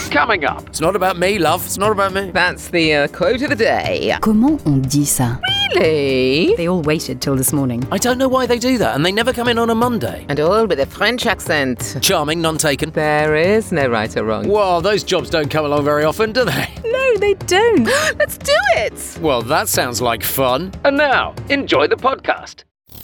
Coming up. It's not about me, love. It's not about me. That's the quote of the day. Comment on dit ça? Really? They all waited till this morning. I don't know why they do that, and they never come in on a Monday. And all with a French accent. Charming, none taken. There is no right or wrong. Well, those jobs don't come along very often, do they? No, they don't. Let's do it! Well, that sounds like fun. And now, enjoy the podcast.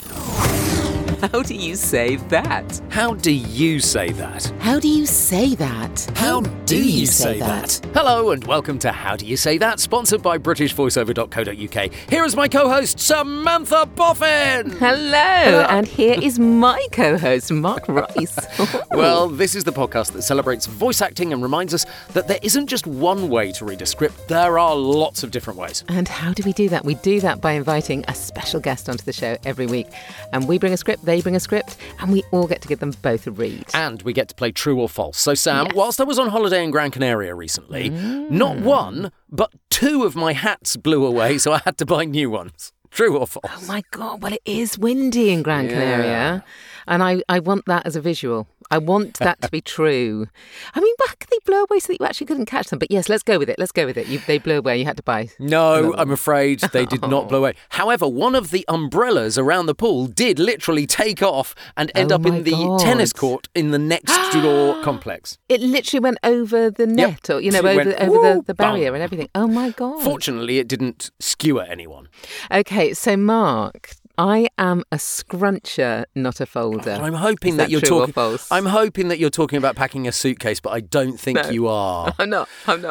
How do you say that? How do you say that? How do you say that? How do you say that? Hello and welcome to How Do You Say That, sponsored by BritishVoiceover.co.uk. Here is my co-host, Samantha Boffin. Hello, and here is my co-host, Mark Rice. Well, this is the podcast that celebrates voice acting and reminds us that there isn't just one way to read a script. There are lots of different ways. And how do we do that? We do that by inviting a special guest onto the show every week. And we bring a script, they bring a script, and we all get to give them both a read. And we get to play true or false. So, Sam, Yes. whilst I was on holiday in Gran Canaria recently, not one, but two of my hats blew away, so I had to buy new ones. True or false? Oh my God, well, it is windy in Gran Canaria. And I want that as a visual. I want that to be true. I mean, why could they blow away so that you actually couldn't catch them? But yes, let's go with it. They blew away. You had to buy. No, I'm afraid they did not blow away. However, one of the umbrellas around the pool did literally take off and end up in the tennis court in the next door complex. It literally went over the net, or It over went, the barrier bang. and everything. Oh my God! Fortunately, it didn't skewer anyone. Okay, so Mark, I am a scruncher, not a folder. I'm hoping Is that you're true or talking. false? I'm hoping that you're talking about packing a suitcase, but I don't think No. you are. I'm not.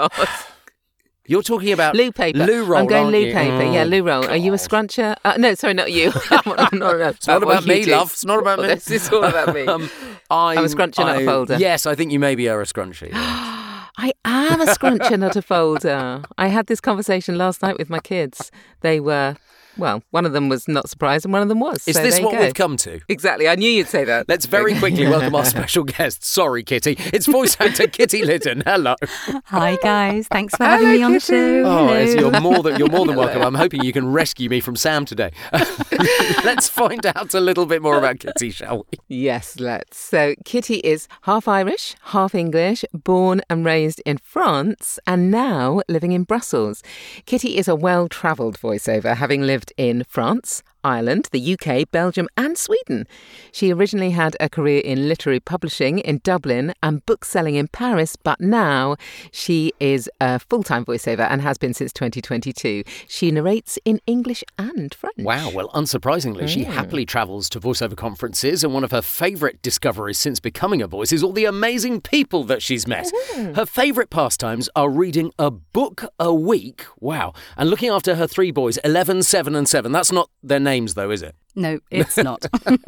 You're talking about Loo paper. loo roll. I'm going aren't loo you? paper. Oh, Yeah, loo roll. Are you a God. scruncher? No, sorry, not you. no. It's not about me, love. It's not about me. This is all about me. I'm a scruncher, not a folder. Yes, I think you maybe are a scrunchie. I am a scruncher, not a folder. I had this conversation last night with my kids. They were, well, one of them was not surprised and one of them was. Is so this there you what go. we've come to? Exactly. I knew you'd say that. Let's very quickly welcome our special guest. Sorry, Kitty. It's voice actor Kitty Liddon. Hello. Hi, guys. Thanks for having me on the show. Oh, Hello. you're more than welcome. I'm hoping you can rescue me from Sam today. Let's find out a little bit more about Kitty, shall we? Yes, let's. So Kitty is half Irish, half English, born and raised in France, and now living in Brussels. Kitty is a well-travelled voiceover, having lived in France, Ireland, the UK, Belgium and Sweden. She originally had a career in literary publishing in Dublin and book selling in Paris, but now she is a full-time voiceover and has been since 2022. She narrates in English and French. Wow, well, unsurprisingly, she happily travels to voiceover conferences, and one of her favourite discoveries since becoming a voice is all the amazing people that she's met. Her favourite pastimes are reading a book a week, wow, and looking after her three boys, 11, 7 and 7. That's not their names, though, is it? No, it's not.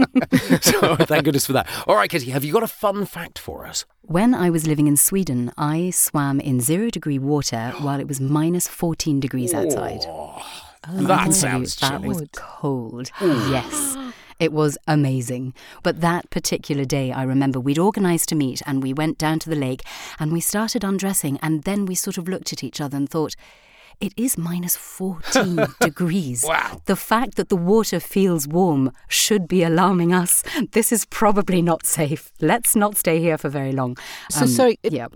So, thank goodness for that. All right, Kitty, have you got a fun fact for us? When I was living in Sweden, I swam in 0-degree water while it was minus 14 degrees outside. That sounds That chilly. was cold. Yes. It was amazing. But that particular day, I remember we'd organised to meet and we went down to the lake and we started undressing, and then we sort of looked at each other and thought, it is minus 14 degrees. Wow. The fact that the water feels warm should be alarming us. This is probably not safe. Let's not stay here for very long. So sorry, Yeah.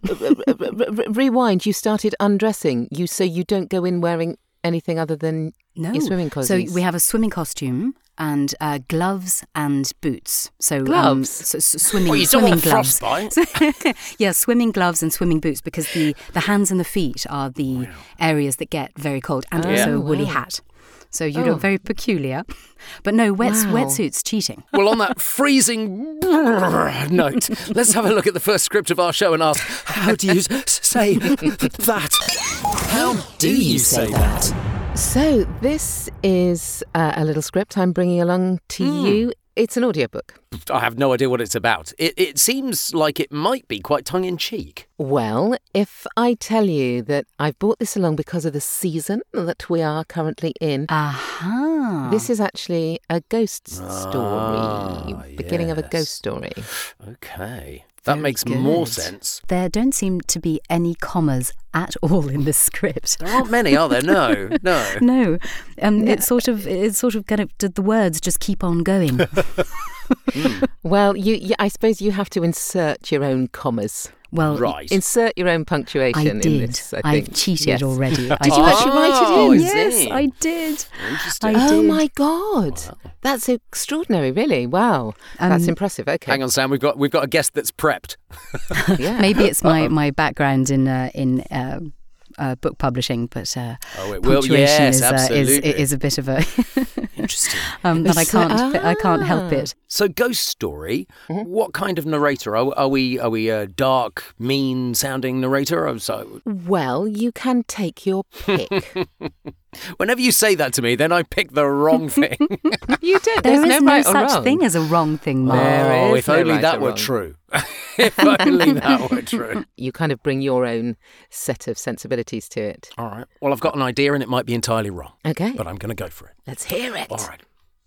rewind. You started undressing. So you don't go in wearing anything other than No. your swimming So costumes. we have a swimming costume and gloves and boots. So Gloves? swimming Well, you don't swimming want gloves. frostbite. Yeah, swimming gloves and swimming boots, because the hands and the feet are the areas that get very cold, and also a woolly wow. hat. So you look very peculiar. But no, wetsuits cheating. Well, on that freezing note, let's have a look at the first script of our show and ask, how do you say that? How do you say that? So this is a little script I'm bringing along to you. It's an audiobook. I have no idea what it's about. It seems like it might be quite tongue-in-cheek. Well, if I tell you that I've brought this along because of the season that we are currently in, Aha. this is actually a ghost story, beginning of a ghost story. Okay. That Very makes good. more sense. There don't seem to be any commas at all in this script. There aren't many, are there? No. No, it's sort of kind of the words just keep on going. Well, I suppose you have to insert your own commas. Well, Right. Insert your own punctuation I did. in this, I I've think. cheated Yes. already. Did you actually write it in? is Yes, it? I did. Interesting. I Oh did. my God. That's extraordinary, really. Wow. That's impressive. Okay. Hang on, Sam. We've got a guest that's prepped. Yeah. Maybe it's my background in book publishing, but It will. punctuation Yes, absolutely. is a bit of a Interesting. that I can't help it. So, Ghost Story. What kind of narrator are we? Are we a dark, mean-sounding narrator? Well, you can take your pick. Whenever you say that to me, then I pick the wrong thing. You don't. There There's is no no right or such wrong. thing as a wrong thing, Mark. There Oh, is if no only right that or were wrong. true. If only that were true. You kind of bring your own set of sensibilities to it. All right. Well, I've got an idea, and it might be entirely wrong. Okay. But I'm going to go for it. Let's hear it. All right.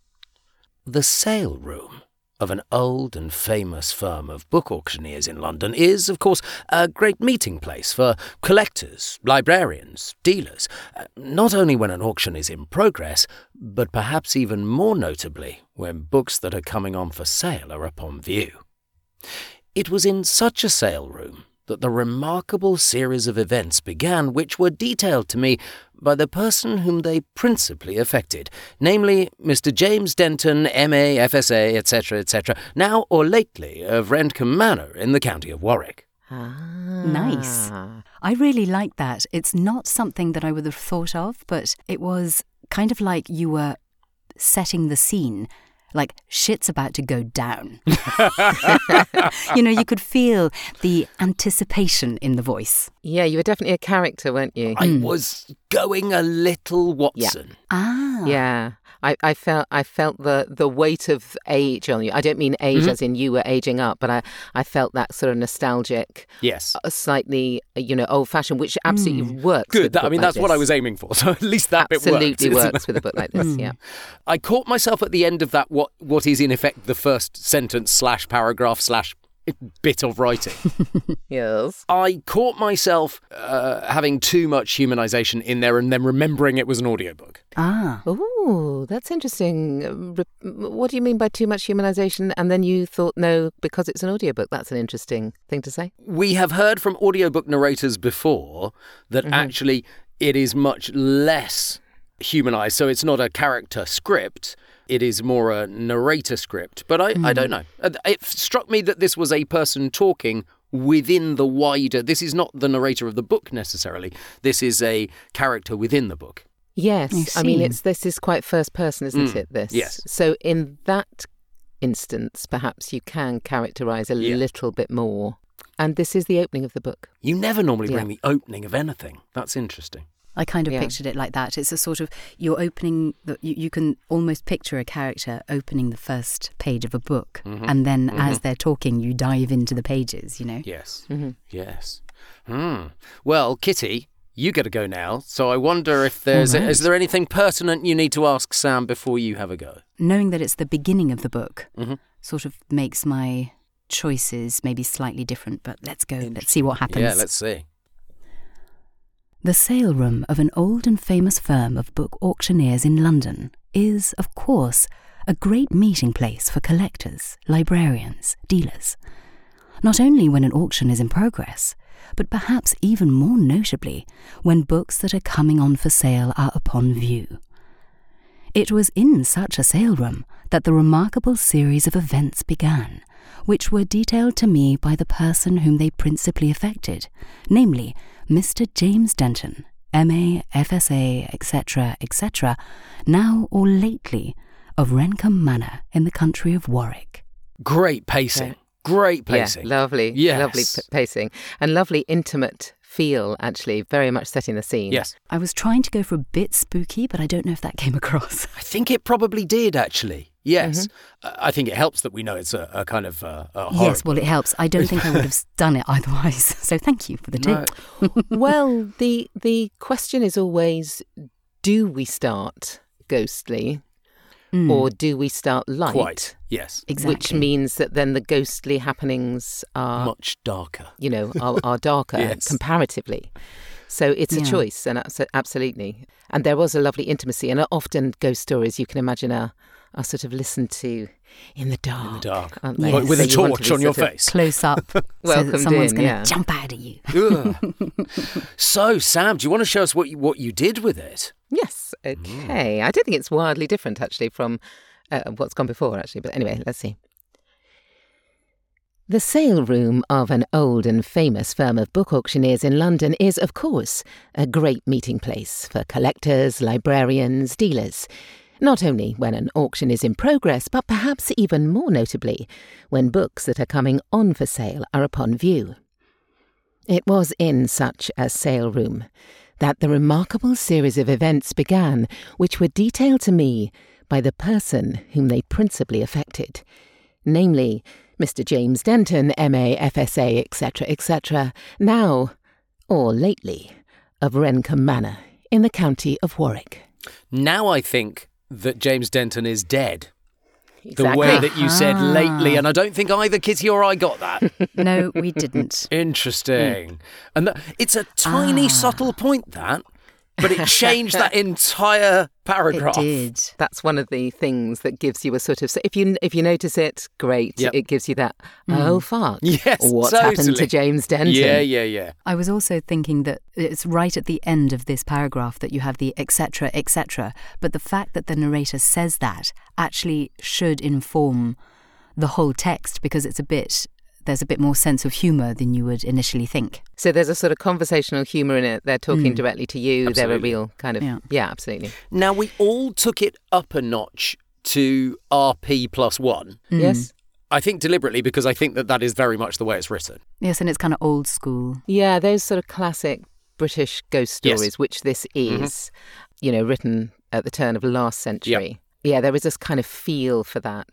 The sale room of an old and famous firm of book auctioneers in London is, of course, a great meeting place for collectors, librarians, dealers, not only when an auction is in progress, but perhaps even more notably when books that are coming on for sale are upon view. It was in such a sale room that the remarkable series of events began which were detailed to me by the person whom they principally affected, namely Mr. James Denton, M.A., F.S.A., etc., now or lately of Rendcomb Manor in the county of Warwick. Nice. I really like that. It's not something that I would have thought of, but it was kind of like you were setting the scene. Like, shit's about to go down. You could feel the anticipation in the voice. Yeah, you were definitely a character, weren't you? I was going a little Watson. Ah. Yeah. I felt the weight of age on you. I don't mean age as in you were aging up, but I felt that sort of nostalgic, Yes. slightly, old-fashioned, which absolutely works. Good. With a book like That's what I this. was aiming for. So at least that Absolutely bit worked. works with a book like this. Yeah. I caught myself at the end of that what is in effect the first sentence / paragraph / bit of writing. Yes. I caught myself having too much humanisation in there and then remembering it was an audiobook. Ah. Oh, that's interesting. What do you mean by too much humanisation? And then you thought, no, because it's an audiobook. That's an interesting thing to say. We have heard from audiobook narrators before that actually it is much less humanised. So it's not a character script. It is more a narrator script. But I don't know. It struck me that this was a person talking within the wider... This is not the narrator of the book necessarily. This is a character within the book. Yes. I I mean, see. this is quite first person, isn't it, this? Yes. So in that instance, perhaps you can characterise a little bit more. And this is the opening of the book. You never normally bring the opening of anything. That's interesting. I kind of Yeah. pictured it like that. It's a sort of, you're opening, you can almost picture a character opening the first page of a book. And then as they're talking, you dive into the pages, Yes. Yes. Well, Kitty, you got to go now. So I wonder if is there anything pertinent you need to ask Sam before you have a go? Knowing that it's the beginning of the book sort of makes my choices maybe slightly different, but let's go. Let's see what happens. Yeah, let's see. The sale room of an old and famous firm of book auctioneers in London is, of course, a great meeting place for collectors, librarians, dealers. Not only when an auction is in progress, but perhaps even more notably when books that are coming on for sale are upon view. It was in such a sale room that the remarkable series of events began, which were detailed to me by the person whom they principally affected, namely Mr. James Denton, M.A., F.S.A., etc., now or lately of Rendcomb Manor in the country of Warwick. Great pacing. Great pacing. Yeah, lovely. Yes. Lovely pacing. And lovely intimate feel, actually, very much setting the scene. Yes. I was trying to go for a bit spooky, but I don't know if that came across. I think it probably did, actually. Yes. I think it helps that we know it's a kind of a horror. Yes, well, it helps. I don't think I would have done it otherwise. So thank you for the tip. Well, the question is always, do we start ghostly or do we start light? Quite. Yes. Exactly. Which means that then the ghostly happenings are, Much darker. are darker Yes. comparatively. So it's a choice, and absolutely. And there was a lovely intimacy, and often ghost stories, you can imagine a are sort of listened to in the dark. In the dark. Aren't they? Yes. With So a you want to torch be on your sort of face. Close up, so Welcomed that someone's in, going to yeah. jump out at you. Ugh. So, Sam, do you want to show us what you did with it? Yes, okay. I don't think it's wildly different, actually, from what's gone before, actually. But anyway, let's see. The sale room of an old and famous firm of book auctioneers in London is, of course, a great meeting place for collectors, librarians, dealers. Not only when an auction is in progress, but perhaps even more notably, when books that are coming on for sale are upon view. It was in such a sale room that the remarkable series of events began, which were detailed to me by the person whom they principally affected, namely Mr. James Denton, M.A., F.S.A., etc., etc., now, or lately, of Wrencombe Manor in the county of Warwick. Now I think that James Denton is dead. Exactly. The way that you said lately, and I don't think either Kitty or I got that. No, we didn't. Interesting. And it's a tiny, subtle point, that, but it changed that entire paragraph. It did. That's one of the things that gives you a sort of... So if you notice it, great. Yep. It gives you that, oh, fuck. Yes, What's totally. happened to James Denton? Yeah. I was also thinking that it's right at the end of this paragraph that you have the etc., etc., but the fact that the narrator says that actually should inform the whole text, because there's a bit more sense of humour than you would initially think. So there's a sort of conversational humour in it. They're talking directly to you. Absolutely. They're a real kind of... Yeah, absolutely. Now, we all took it up a notch to RP +1. Yes? I think deliberately, because I think that is very much the way it's written. Yes, and it's kind of old school. Yeah, those sort of classic British ghost stories, Yes. which this is, written at the turn of last century. Yep. Yeah, there is this kind of feel for that.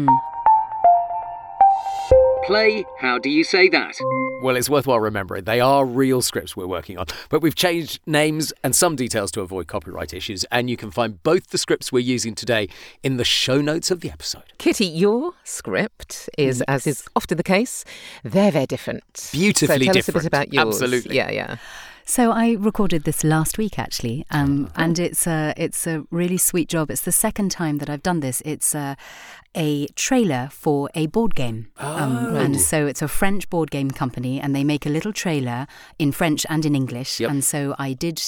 Play How Do You Say That? Well, it's worthwhile remembering they are real scripts we're working on, but we've changed names and some details to avoid copyright issues, and you can find both the scripts we're using today in the show notes of the episode. Kitty, your script is, as is often the case, very different. Beautifully so tell different. us a bit about yours. Absolutely. Yeah. So I recorded this last week, actually, and it's a really sweet job. It's the second time that I've done this. It's a trailer for a board game. And so it's a French board game company, and they make a little trailer in French and in English. Yep. And so I did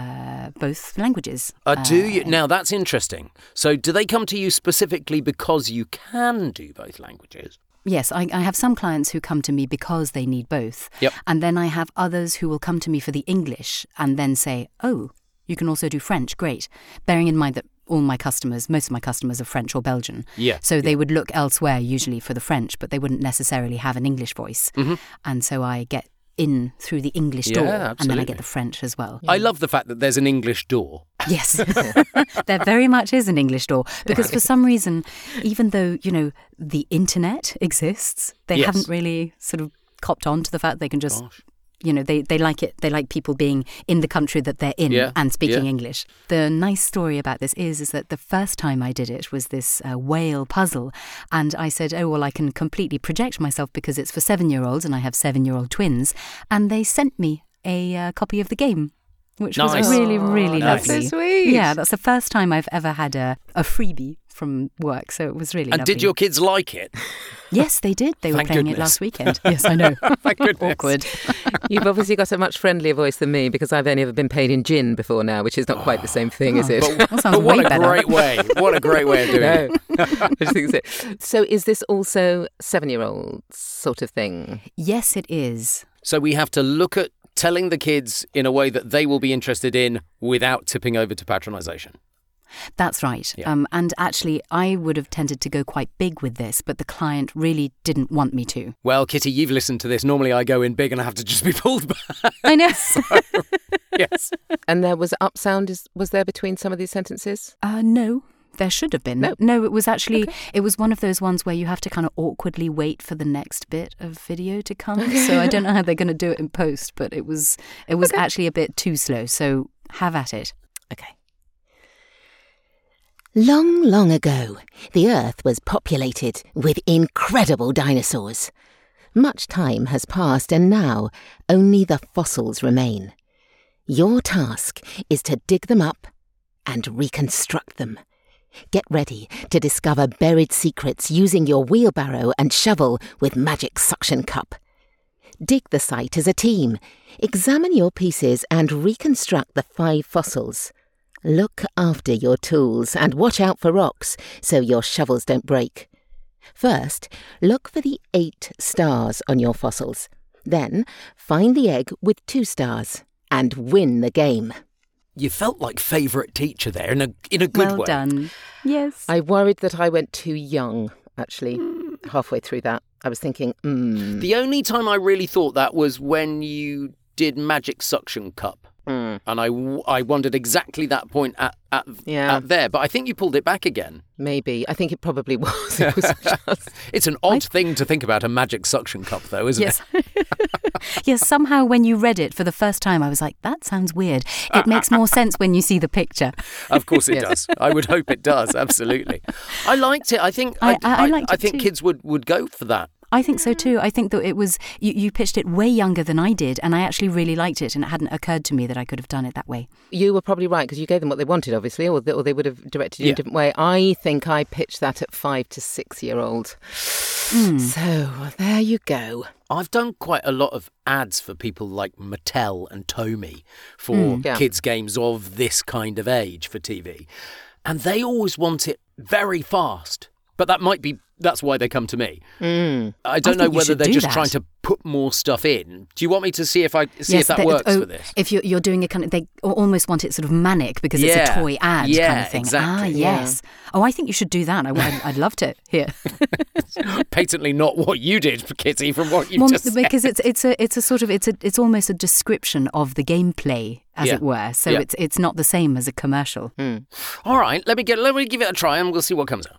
both languages. Do you? Now, that's interesting. So do they come to you specifically because you can do both languages? Yes, I have some clients who come to me because they need both. Yep. And then I have others who will come to me for the English and then say, oh, you can also do French, great. Bearing in mind that most of my customers are French or Belgian. Yeah. So they would look elsewhere usually for the French, but they wouldn't necessarily have an English voice. Mm-hmm. And so I get in through the English door, and then I get the French as well. I love the fact that there's an English door. Yes, there very much is an English door, because for some reason, even though, the internet exists, they haven't really sort of copped on to the fact they can just... They like it. They like people being in the country that they're in and speaking English. The nice story about this is that the first time I did it was this whale puzzle. And I said, oh, well, I can completely project myself because it's for 7-year-olds and I have 7-year-old twins. And they sent me a copy of the game, which was really, really nice. lovely. That's so sweet. Yeah, that's the first time I've ever had a freebie from work, so it was really lovely. And did your kids like it? Yes, they did. They were Thank playing goodness. it last weekend. Yes, I know. Thank goodness. Awkward. You've obviously got a much friendlier voice than me, because I've only ever been paid in gin before now, which is not quite the same thing, is it? That sounds But what way a better. great way. What a great way of doing it. I just think so. So is this also 7-year-olds sort of thing? Yes, it is. So we have to look at telling the kids in a way that they will be interested in without tipping over to patronisation. That's right. Yeah. And actually, I would have tended to go quite big with this, but the client really didn't want me to. Well, Kitty, you've listened to this. Normally I go in big and I have to just be pulled back. I know. Yes. And there was up sound, was there between some of these sentences? No. There should have been. No, it was actually, It was one of those ones where you have to kind of awkwardly wait for the next bit of video to come. So I don't know how they're going to do it in post, but it was actually a bit too slow. So have at it. Okay. Long, long ago, the Earth was populated with incredible dinosaurs. Much time has passed and now only the fossils remain. Your task is to dig them up and reconstruct them. Get ready to discover buried secrets using your wheelbarrow and shovel with Magic Suction Cup. Dig the site as a team. Examine your pieces and reconstruct the 5 fossils. Look after your tools and watch out for rocks so your shovels don't break. First, look for the 8 stars on your fossils. Then, find the egg with 2 stars and win the game. You felt like favourite teacher there in a good way. Well done. Yes. I worried that I went too young, actually, halfway through that. I was thinking, The only time I really thought that was when you did Magic Suction Cup. And I wondered exactly that point at there. But I think you pulled it back again. Maybe. I think it probably was. It was just... It's an odd thing to think about, a Magic Suction Cup, though, isn't Yes. Yes, somehow when you read it for the first time, I was like, that sounds weird. It makes more sense when you see the picture. Of course it does. I would hope it does, absolutely. I liked it. I think I liked it I think too. kids would go for that. I think so too. I think that it was, you pitched it way younger than I did, and I actually really liked it, and it hadn't occurred to me that I could have done it that way. You were probably right, because you gave them what they wanted, obviously, or they would have directed you in a different way. I think I pitched that at 5 to 6-year-old. So, there you go. I've done quite a lot of ads for people like Mattel and Tomy for kids' games of this kind of age for TV. And they always want it very fast. But that's why they come to me. I don't know whether they're just trying to put more stuff in. Do you want me to see if that works for this? If you're doing a kind of, they almost want it sort of manic because it's a toy ad kind of thing. Exactly. Yes. Oh, I think you should do that. I'd love to hear. Patently not what you did, Kitty, from what you just said. Because it's almost a description of the gameplay, as it were. So it's not the same as a commercial. All right, let me give it a try and we'll see what comes out.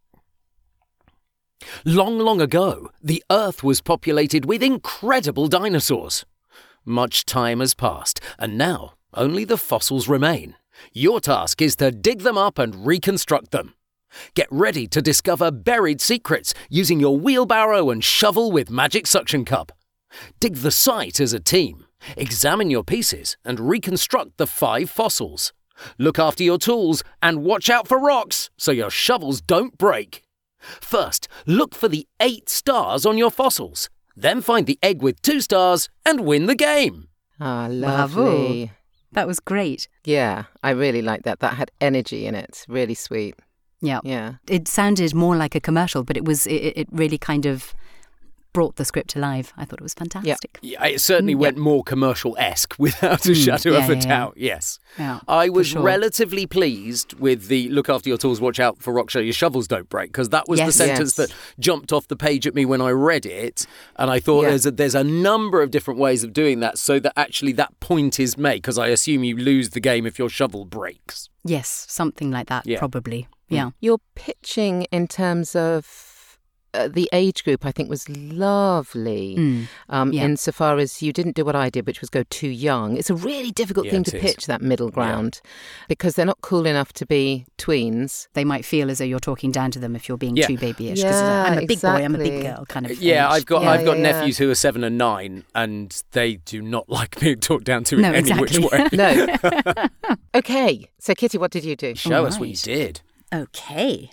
Long, long ago, the Earth was populated with incredible dinosaurs. Much time has passed, and now only the fossils remain. Your task is to dig them up and reconstruct them. Get ready to discover buried secrets using your wheelbarrow and shovel with Magic Suction Cup. Dig the site as a team. Examine your pieces and reconstruct the 5 fossils. Look after your tools and watch out for rocks so your shovels don't break. First, look for the 8 stars on your fossils. Then find the egg with 2 stars and win the game. Ah, lovely. Bravo. That was great. Yeah, I really liked that. That had energy in it. Really sweet. Yeah. It sounded more like a commercial, but it really kind of brought the script alive. I thought it was fantastic. Yeah, it certainly went more commercial-esque without a shadow of a doubt, yes. Yeah, I was relatively pleased with the look after your tools, watch out for rocks so your shovels don't break, because that was the sentence that jumped off the page at me when I read it, and I thought there's a number of different ways of doing that so that actually that point is made, because I assume you lose the game if your shovel breaks. Yes, something like that, probably. Yeah. Your pitching in terms of the age group, I think, was lovely. Insofar as you didn't do what I did, which was go too young. It's a really difficult thing to pitch, that middle ground, because they're not cool enough to be tweens. They might feel as though you're talking down to them if you're being too babyish. Because I'm a big boy, I'm a big girl kind of Yeah, age. I've got nephews who are 7 and 9, and they do not like being talked down to in any which way. No. Okay, so Kitty, what did you do? Show us what you did. Okay.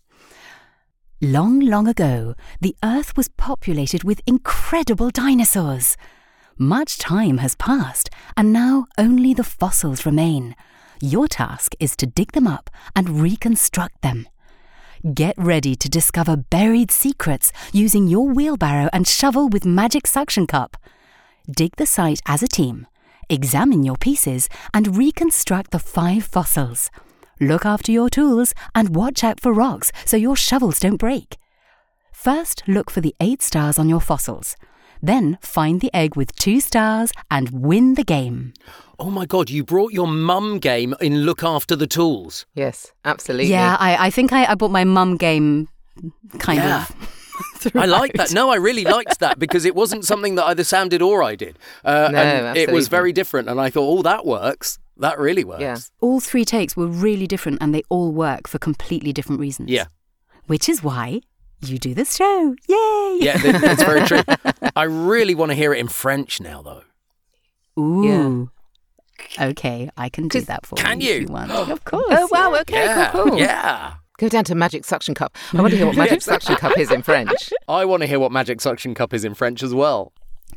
Long, long ago, the Earth was populated with incredible dinosaurs. Much time has passed, and now only the fossils remain. Your task is to dig them up and reconstruct them. Get ready to discover buried secrets using your wheelbarrow and shovel with Magic Suction Cup. Dig the site as a team, examine your pieces, and reconstruct the 5 fossils. Look after your tools and watch out for rocks so your shovels don't break. First, look for the 8 stars on your fossils. Then find the egg with 2 stars and win the game. Oh my God, you brought your mum game in Look After the Tools. Yes, absolutely. Yeah, I think I brought my mum game kind of throughout. I like that. No, I really liked that because it wasn't something that either Sam did or I did. And it was very different. And I thought, that works. That really works. Yeah. All 3 takes were really different and they all work for completely different reasons. Yeah. Which is why you do this show. Yay! Yeah, that's very true. I really want to hear it in French now, though. Ooh. Okay, I can do that for Can you. you? If you want. Of course. Oh, wow. Okay, Yeah, cool. yeah. Go down to Magic Suction Cup. I want to hear what Magic Suction Cup is in French. I want to hear what Magic Suction Cup is in French as well.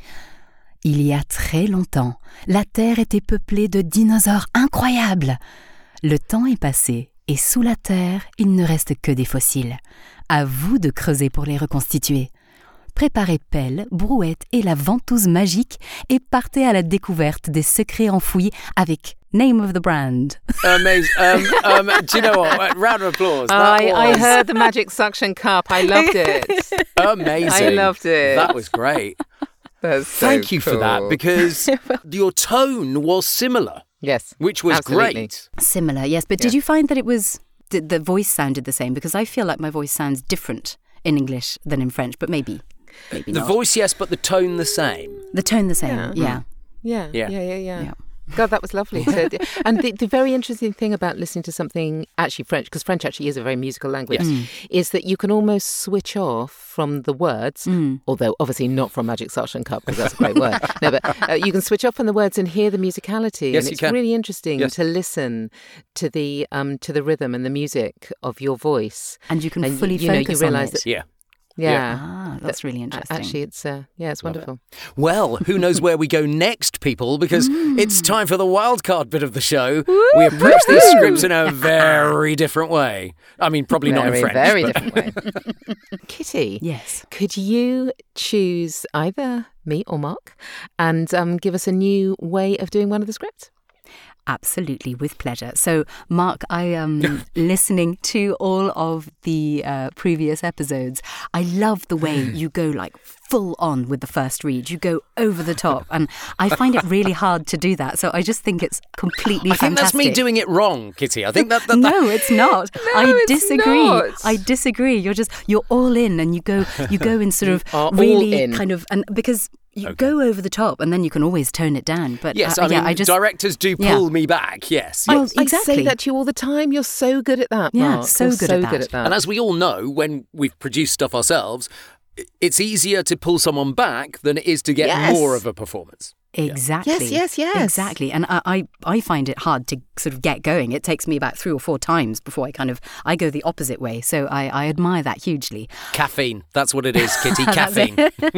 Il y a très longtemps, la Terre était peuplée de dinosaures incroyables. Le temps est passé et sous la Terre, il ne reste que des fossiles. À vous de creuser pour les reconstituer. Préparez pelle, brouette et la ventouse magique et partez à la découverte des secrets enfouis avec Name of the Brand. Amazing. Do you know what? Round of applause. I heard the Magic Suction Cup. I loved it. Amazing. I loved it. That was great. That's so Thank you for that, cool. because your tone was similar, Yes. which was absolutely. great. Similar, yes. But did you find that it was the voice sounded the same? Because I feel like my voice sounds different in English than in French, but maybe The not. voice, yes, but the tone the same. The tone the same, Yeah. yeah. Yeah. God, that was lovely. So, and the very interesting thing about listening to something actually French, because French actually is a very musical language, is that you can almost switch off from the words, although obviously not from Magic Suction Cup, because that's a great word. No, but you can switch off from the words and hear the musicality. Yes, and you it's can. really interesting Yes. to listen to the rhythm and the music of your voice. And you can And fully you focus on realise it. that. Yeah. Yeah. Ah, that's really interesting. Actually, it's it's wonderful. Well, who knows where we go next, people, because it's time for the wildcard bit of the show. We approach these scripts in a very different way. I mean, probably not in French. Very but- different way. Kitty, Yes. could you choose either me or Mark and give us a new way of doing one of the scripts? Absolutely, with pleasure. So, Mark, I am listening to all of the previous episodes. I love the way you go like full on with the first read. You go over the top, and I find it really hard to do that. So I just think it's completely I think that's fantastic. me doing it wrong, Kitty. I think that No, it's not. I it's disagree. not. I disagree. You're all in, and you go in sort of are all really in. kind of, and because you go over the top, and then you can always tone it down. But Yes, I mean, directors do pull me back, yes. Well, I exactly. say that to you all the time. You're so good at that, Yeah, Mark. so You're good so at that. good at that. And as we all know, when we've produced stuff ourselves, it's easier to pull someone back than it is to get Yes. more of a performance. Exactly. Yes. Exactly. And I find it hard to sort of get going. It takes me about 3 or 4 times before I go the opposite way. So I admire that hugely. Caffeine. That's what it is, Kitty. That's Caffeine.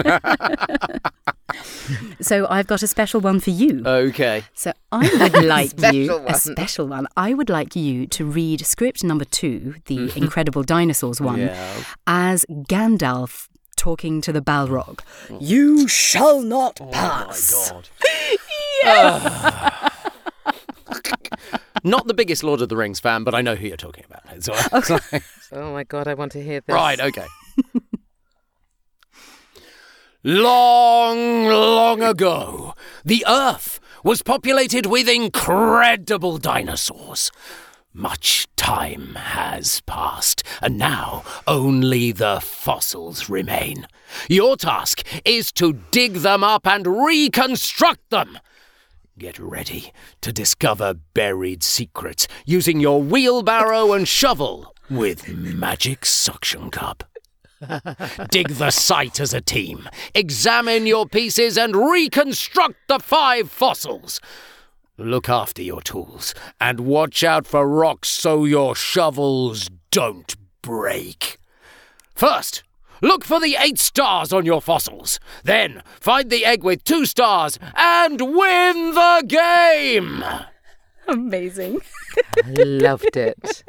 So I've got a special one for you. Okay. So I would like you, Special one. a special one. I would like you to read script number 2, the Incredible Dinosaurs one, Yeah. as Gandalf talking to the Balrog. You shall not pass. Oh, my God. Not the biggest Lord of the Rings fan, but I know who you're talking about. It's all right. Oh my God, I want to hear this. Right, okay. Long, long ago, the Earth was populated with incredible dinosaurs. Much time has passed, and now only the fossils remain. Your task is to dig them up and reconstruct them. Get ready to discover buried secrets using your wheelbarrow and shovel with Magic Suction Cup. Dig the site as a team. Examine your pieces and reconstruct the 5 fossils. Look after your tools and watch out for rocks so your shovels don't break. First, look for the 8 stars on your fossils. Then, find the egg with 2 stars and win the game! Amazing. I loved it.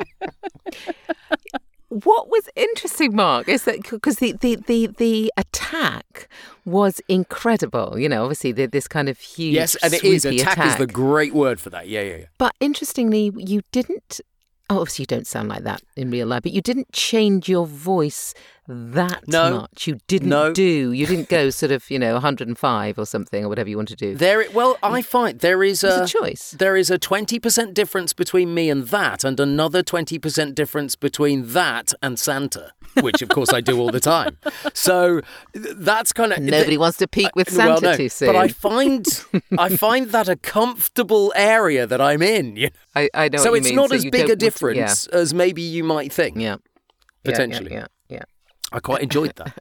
What was interesting, Mark, is that because the attack was incredible. You know, obviously this kind of huge, Yes, and it is. swoopy Attack is the great word for that. Yeah. But interestingly, you didn't. Oh, obviously, you don't sound like that in real life, but you didn't change your voice that No. much. You didn't You didn't go sort of 105 or something or whatever you want to do. I find there is It's a choice. There is a 20% difference between me and that, and another 20% difference between that and Santa, which of course I do all the time. So that's kind of Nobody wants to peak with Santa well, no, too soon. But I find that a comfortable area that I'm in. You know? I know. So what you it's mean. not So as you big don't a want to- difference as maybe you might think. Yeah. Potentially. Yeah. I quite enjoyed that.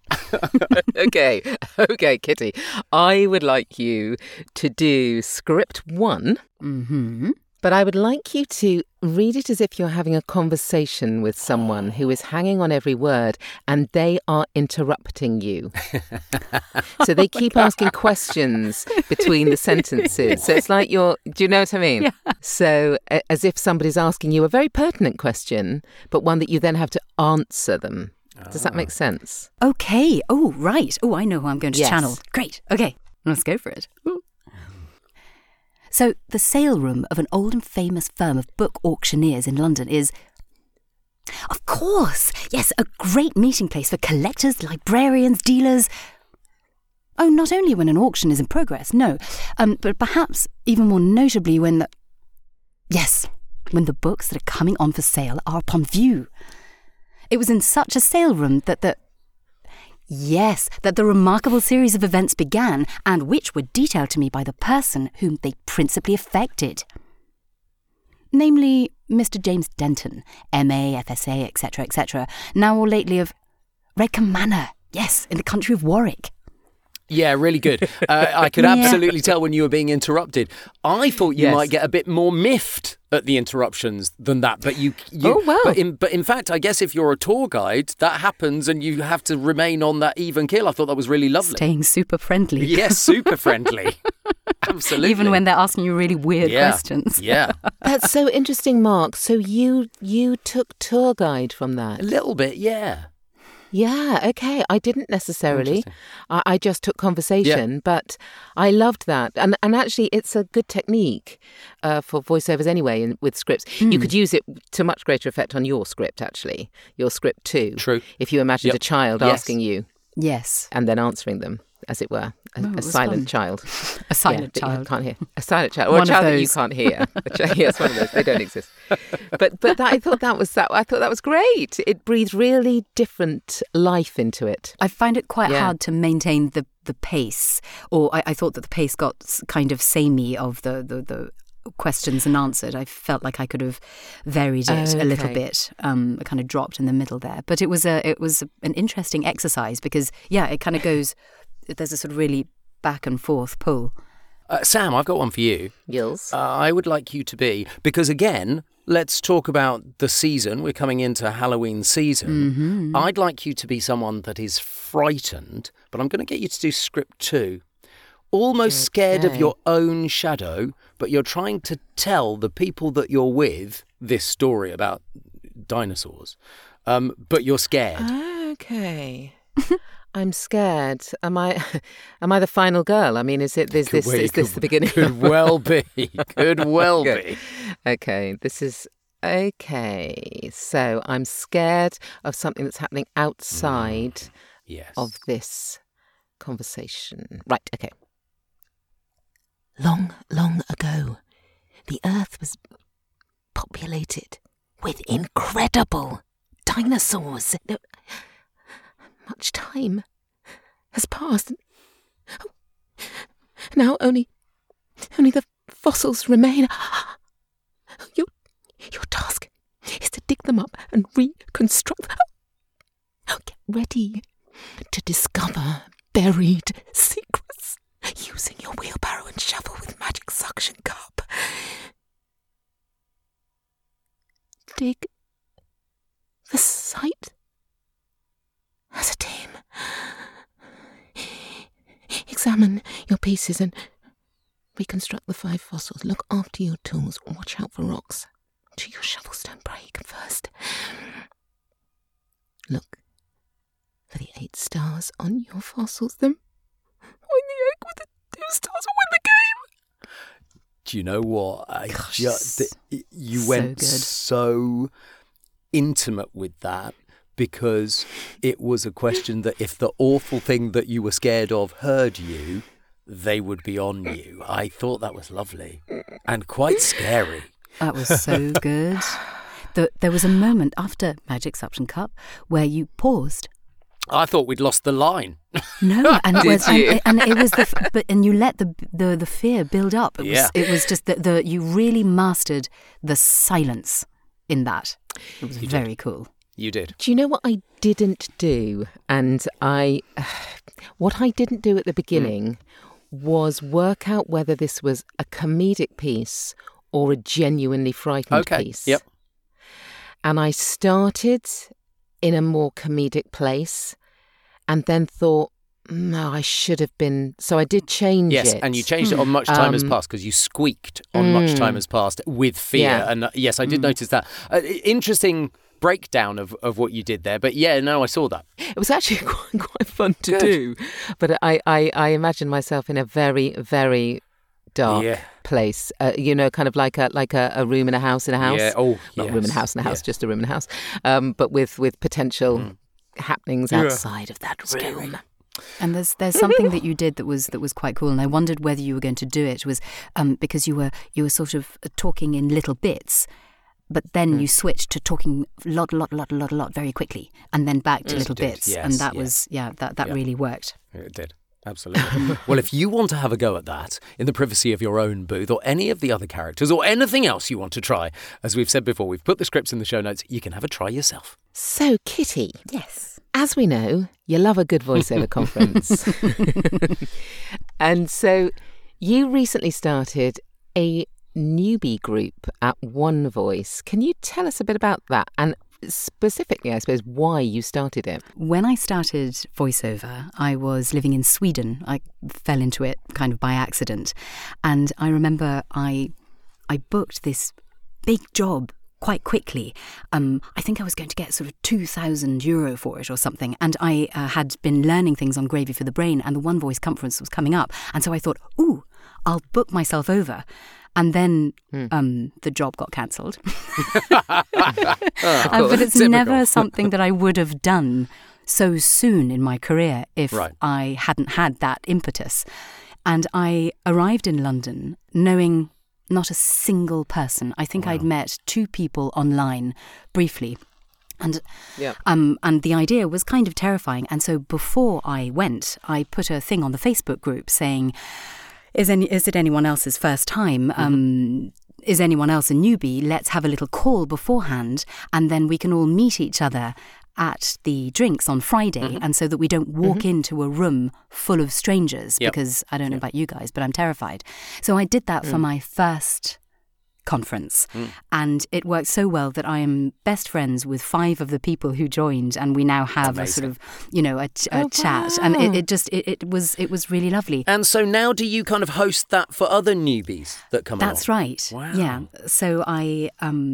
Okay, Kitty. I would like you to do script 1. Mm-hmm. But I would like you to read it as if you're having a conversation with someone who is hanging on every word and they are interrupting you. So they keep asking questions between the sentences. So it's like do you know what I mean? Yeah. So as if somebody's asking you a very pertinent question, but one that you then have to answer them. Does that make sense? Okay. Oh, right. Oh, I know who I'm going to Yes. channel. Great. Okay. Let's go for it. Ooh. So, the sale room of an old and famous firm of book auctioneers in London is, of course, yes, a great meeting place for collectors, librarians, dealers. Oh, not only when an auction is in progress, no, but perhaps even more notably when the books that are coming on for sale are upon view. It was in such a sale room that the remarkable series of events began, and which were detailed to me by the person whom they principally affected. Namely, Mr. James Denton, M.A., FSA, etc., now or lately of Redcombe Manor, yes, in the country of Warwick. Yeah, really good. I could absolutely tell when you were being interrupted. I thought you might get a bit more miffed at the interruptions than that, but you Oh, wow. But in fact, I guess if you're a tour guide, that happens and you have to remain on that even keel. I thought that was really lovely. Staying super friendly. Yes, super friendly. Absolutely. Even when they're asking you really weird questions. Yeah. That's so interesting, Mark. So you took tour guide from that? A little bit, yeah. Yeah, okay. I didn't necessarily. I just took conversation, but I loved that. And actually, it's a good technique for voiceovers anyway with scripts. You could use it to much greater effect on your script, actually. Your script too. True. If you imagined a child asking you Yes. and then answering them, as it were. A silent child. A silent that child. you can't hear. A silent child. Or One a of child that you those. can't hear. Yes, one of those. They don't exist. But I thought that was great. It breathed really different life into it. I find it quite hard to maintain the pace, or I thought that the pace got kind of samey of the questions and answered. I felt like I could have varied it a little bit, kind of dropped in the middle there. But it was an interesting exercise because it kind of goes. There's a sort of really back and forth pull. Sam, I've got one for you. Yes. I would like you to be, because again, let's talk about the season. We're coming into Halloween season. Mm-hmm. I'd like you to be someone that is frightened, but I'm going to get you to do script 2. Almost scared of your own shadow, but you're trying to tell the people that you're with this story about dinosaurs, but you're scared. Okay. I'm scared. Am I the final girl? I mean, is this the beginning? Could well be. Could well be. Okay, this is okay. So I'm scared of something that's happening outside of this conversation. Right, okay. Long, long ago, the Earth was populated with incredible dinosaurs. Much time has passed. Now only the fossils remain. Your task is to dig them up and reconstruct them. Get ready to discover buried secrets using your wheelbarrow and shovel with magic suction cup. Dig the site as a team. Examine your pieces and reconstruct the 5 fossils. Look after your tools. Watch out for rocks. Do your shovels don't break first. Look for the 8 stars on your fossils. Then win the egg with the 2 stars or win the game. Do you know what? You so went good. so intimate with that. Because it was a question that if the awful thing that you were scared of heard you, they would be on you. I thought that was lovely and quite scary. That was so good. There was a moment after Magic Suction Cup where you paused. I thought we'd lost the line. No, and it was, you? and it was and you let the fear build up. It was just you really mastered the silence in that. It was very cool. You did. Do you know what I didn't do? And what I didn't do at the beginning was work out whether this was a comedic piece or a genuinely frightened piece. Yep. And I started in a more comedic place and then thought, no, I should have been. So I did change it. Yes, and you changed it on Much Time Has Passed because you squeaked on Much Time Has Passed with fear. Yeah. And yes, I did notice that. Interesting breakdown of what you did there. But yeah, no, I saw that. It was actually quite fun to do. But I imagine myself in a very, very dark place. Kind of like a room in a house in a house. Yeah. Oh, Not yes. room in a house in a house, just a room in a house. But with potential happenings outside of that room. And there's something that you did that was quite cool, and I wondered whether you were going to do it. Was because you were sort of talking in little bits, but then you switched to talking a lot very quickly, and then back to little bits, yes, and that was that really worked. It did. Absolutely. Well, if you want to have a go at that in the privacy of your own booth or any of the other characters or anything else you want to try, as we've said before, we've put the scripts in the show notes, you can have a try yourself. So, Kitty. Yes. As we know, you love a good voiceover conference. And so you recently started a newbie group at One Voice. Can you tell us a bit about that? And specifically, I suppose, why you started it? When I started voiceover, I was living in Sweden. I fell into it kind of by accident. And I remember I booked this big job quite quickly. I think I was going to get sort of €2,000 for it or something. And I had been learning things on Gravy for the Brain, and the One Voice conference was coming up. And so I thought, I'll book myself over. And then the job got cancelled. But it's never something that I would have done so soon in my career if I hadn't had that impetus. And I arrived in London knowing not a single person. I think I'd met 2 people online briefly. And the idea was kind of terrifying. And so before I went, I put a thing on the Facebook group saying, is it anyone else's first time? Is anyone else a newbie? Let's have a little call beforehand, and then we can all meet each other at the drinks on Friday, and so that we don't walk into a room full of strangers, because I don't know about you guys, but I'm terrified. So I did that for my first conference, and it worked so well that I am best friends with 5 of the people who joined, and we now have a sort of a chat, and it was really lovely. And so now do you kind of host that for other newbies that come along? That's right. Wow. Yeah. So I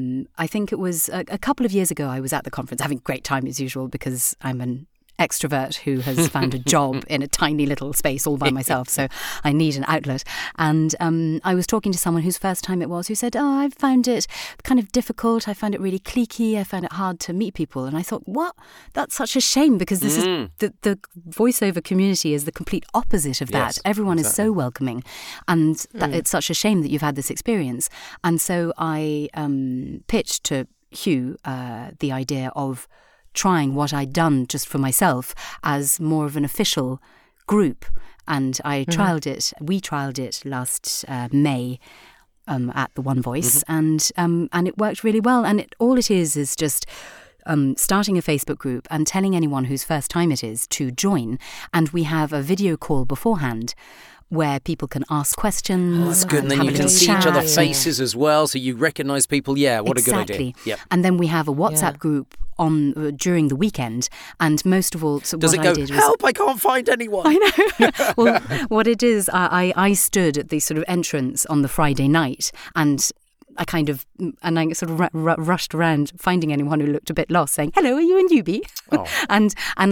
think it was a couple of years ago I was at the conference having a great time as usual, because I'm an extrovert who has found a job in a tiny little space all by myself, so I need an outlet. And I was talking to someone whose first time it was, who said, I found it kind of difficult, I found it really cliquey, I found it hard to meet people. And I thought, what? That's such a shame, because this is the voiceover community is the complete opposite of that. Yes, everyone is so welcoming, and it's such a shame that you've had this experience. And so I pitched to Hugh the idea of trying what I'd done just for myself as more of an official group. And I trialled it. We trialled it last May at the One Voice, and it worked really well. And all it is just starting a Facebook group and telling anyone whose first time it is to join. And we have a video call beforehand where people can ask questions. That's good. And then you can see each other's faces as well, so you recognise people. Yeah, what a good idea. Yep. And then we have a WhatsApp group on during the weekend, and most of all, so does what it go, I did was, help, I can't find anyone? I know. Well, what it is, I stood at the sort of entrance on the Friday night, and I sort of rushed around finding anyone who looked a bit lost, saying, hello, are you a newbie? Oh. and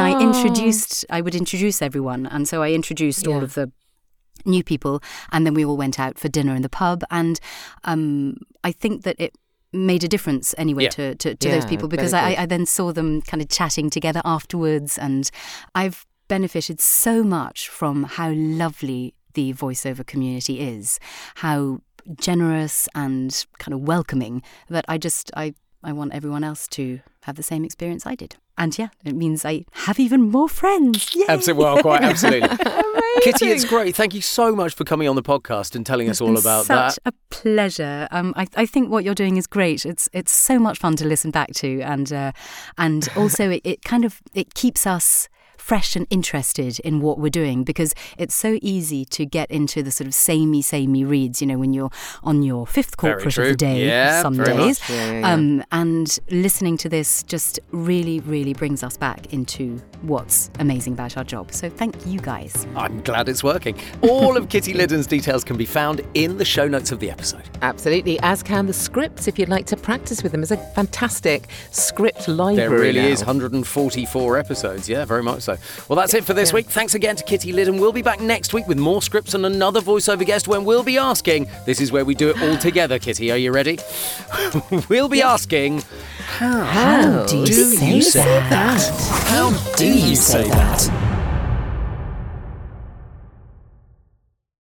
I would introduce everyone, and so I introduced all of the new people, and then we all went out for dinner in the pub, and I think that it made a difference anyway to those people, because I then saw them kind of chatting together afterwards, and I've benefited so much from how lovely the voiceover community is, how generous and kind of welcoming, that I I want everyone else to have the same experience I did. And yeah, it means I have even more friends. Yay! Absolutely. Well, quite absolutely. Kitty, it's great. Thank you so much for coming on the podcast and telling us all about that. Such a pleasure. I think what you're doing is great. It's so much fun to listen back to, and also it keeps us fresh and interested in what we're doing, because it's so easy to get into the sort of samey reads, when you're on your fifth corporate of the day some days. And listening to this just really, really brings us back into what's amazing about our job. So thank you guys. I'm glad it's working. All of Kitty Liddon's details can be found in the show notes of the episode. Absolutely, as can the scripts if you'd like to practice with them. It's a fantastic script library. There really now. is 144 episodes, very much so. Well, that's it for this week. Thanks again to Kitty Liddon. We'll be back next week with more scripts and another voiceover guest when we'll be asking, this is where we do it all together, Kitty, are you ready? We'll be asking, how do you say that? How do you say that?